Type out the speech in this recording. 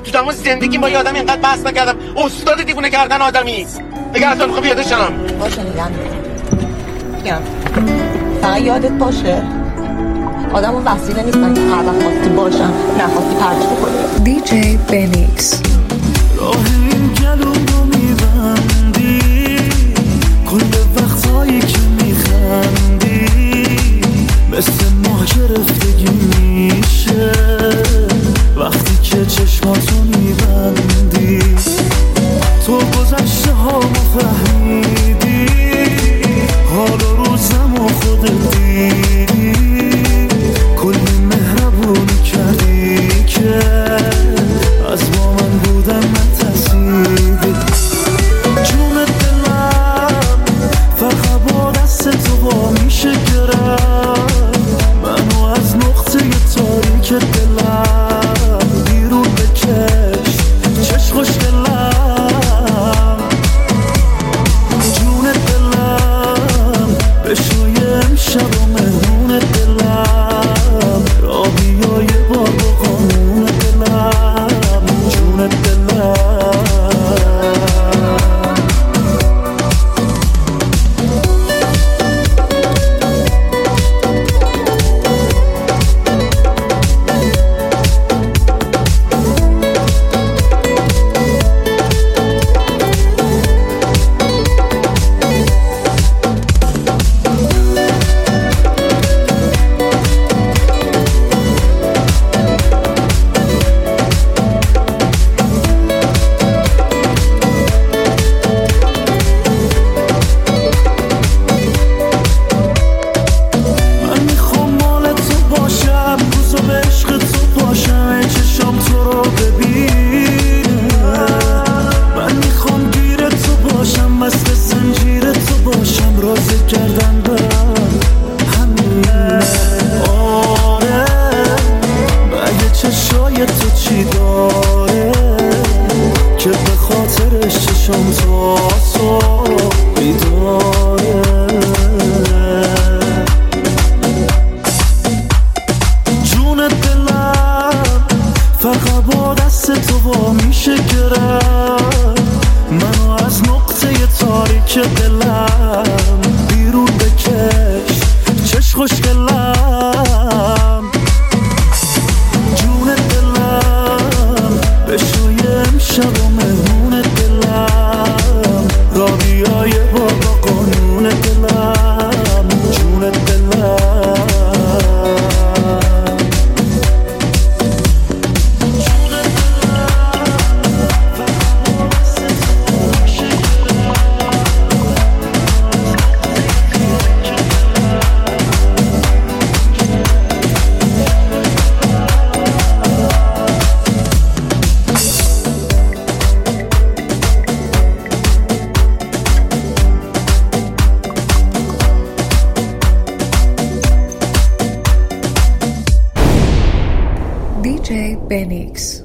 تو تمام زندگیم با یه آدم اینقدر بحث نکردم. استاد دیوونه کردن آدمی. اگه اصلا میخوام یادشم باشه میگم فقط یادت باشه آدم اون وسیله نیستن که هر وقت خواستی باشن نخواستی پردش کنی. دی جی بنیکس. راه این گلوم رو میبندی کل وقتایی که میخندی مثل ماه گرفتگی میشه وقتی که چشماتو میبندی. تو گذشته ها رو فهمیدی حال و روزم و خودت دیدی کلی مهربونی کردی که از با من بودن نترسیدی. جون دلم فقط با دست تو با میشه گرم منو از نقطه تاریک دلم بیرون بکش چش خوش دلم. جون دلم بشوی امشب و مهمون دلم را بیای بار با قانون دلم. جون دلم دی جی بنیکس.